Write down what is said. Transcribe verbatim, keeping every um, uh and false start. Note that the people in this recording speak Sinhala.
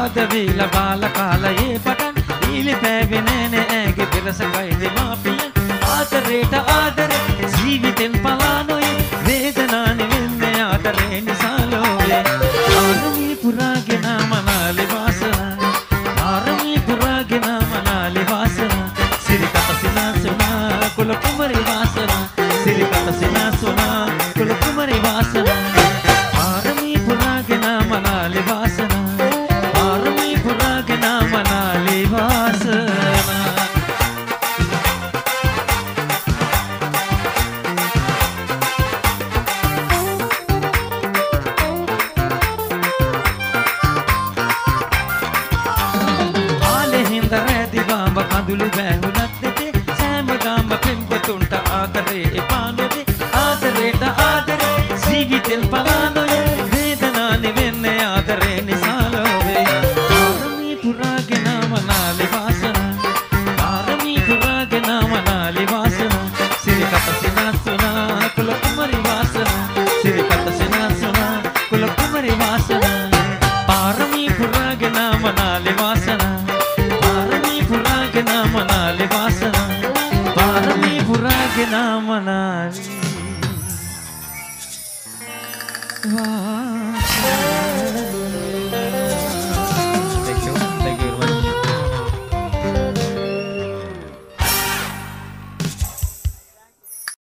ආදවිල බාල කාලයේ පටන් ඊලි පෑවේ නෑනේ ඇගේ පෙරසකයි දෙමාපියන් ආදරේට ආදරේ ජීවිතෙන් පලා නොයේ වේදනානේ වෙන්නේ ආදරේ නිසා ලෝයේ ආරමී පුරාගෙන මනාලි වාසනා ආරමී පුරාගෙන මනාලි වාසනා සිරිකත සිනාසුනා කුල කුමරි වාසනා සිරිකත සිනාසුනා කුල කුමරි වාසනා ආරමී පුරාගෙන මනාලි වාසනා ආරමී පුරාගෙන මනාලි වාසනා කඳුළු බැහුණත් දෙතේ සෑම ගාම පෙම්පතුන්ට ආදරේ එපා නොවේ ආදරේට ආදරේ ජීවිතෙන් පලා නොයේ වේදනානේ වෙන්නේ ආදරේ නිසා ලෝවේ ආරමී පුරාගෙන මනාලි වාසනා ආරමී පුරාගෙන මනාලි වාසනා සිරිකත සිනාසුනා කුල කුමරි වාසනා සිරිකත සිනාසුනා කුල කුමරි වාසනා ආරමී පුරාගෙන මනාලි වාසනා मनाली वासना पारमी पुराගෙන मनाली वासना